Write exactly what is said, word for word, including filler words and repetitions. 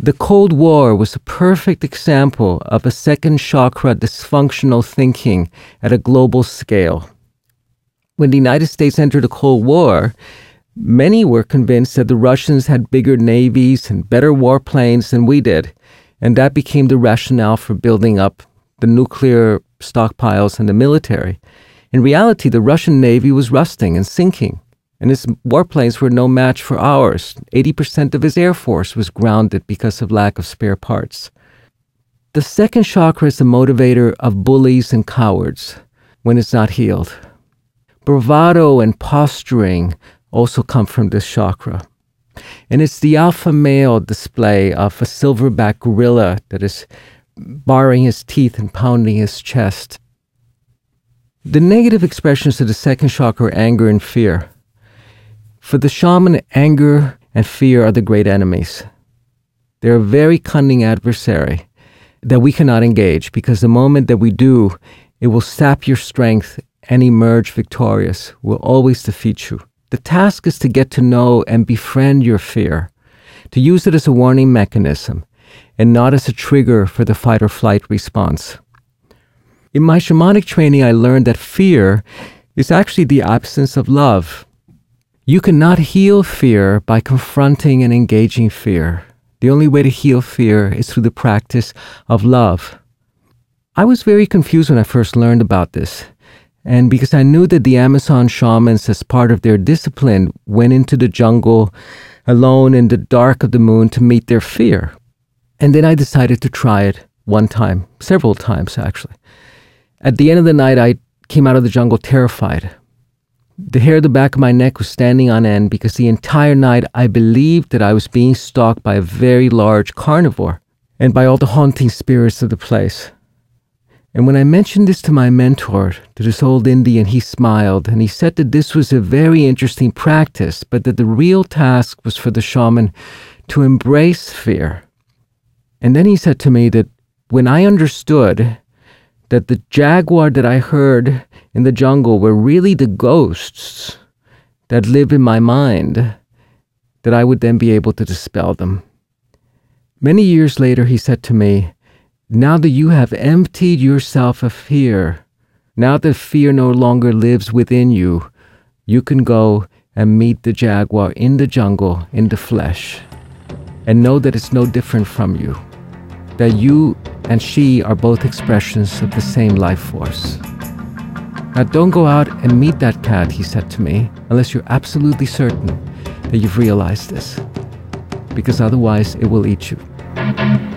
The Cold War was a perfect example of a second chakra dysfunctional thinking at a global scale. When the United States entered the Cold War, many were convinced that the Russians had bigger navies and better warplanes than we did, and that became the rationale for building up the nuclear stockpiles and the military. In reality, the Russian Navy was rusting and sinking, and its warplanes were no match for ours. eighty percent of his air force was grounded because of lack of spare parts. The second chakra is the motivator of bullies and cowards when it's not healed. Bravado and posturing also come from this chakra. And it's the alpha male display of a silverback gorilla that is baring his teeth and pounding his chest. The negative expressions of the second chakra are anger and fear. For the shaman, anger and fear are the great enemies. They're a very cunning adversary that we cannot engage, because the moment that we do, it will sap your strength and emerge victorious, will always defeat you. The task is to get to know and befriend your fear, to use it as a warning mechanism and not as a trigger for the fight or flight response. In my shamanic training, I learned that fear is actually the absence of love. You cannot heal fear by confronting and engaging fear. The only way to heal fear is through the practice of love. I was very confused when I first learned about this. And because I knew that the Amazon shamans, as part of their discipline, went into the jungle alone in the dark of the moon to meet their fear. And then I decided to try it one time, several times actually. At the end of the night, I came out of the jungle terrified. The hair at the back of my neck was standing on end because the entire night I believed that I was being stalked by a very large carnivore and by all the haunting spirits of the place. And when I mentioned this to my mentor, to this old Indian, he smiled and he said that this was a very interesting practice, but that the real task was for the shaman to embrace fear. And then he said to me that when I understood that the jaguar that I heard in the jungle were really the ghosts that live in my mind, that I would then be able to dispel them. Many years later, he said to me, now that you have emptied yourself of fear, now that fear no longer lives within you, you can go and meet the jaguar in the jungle, in the flesh, and know that it's no different from you, that you and she are both expressions of the same life force. Now don't go out and meet that cat, he said to me, unless you're absolutely certain that you've realized this, because otherwise it will eat you.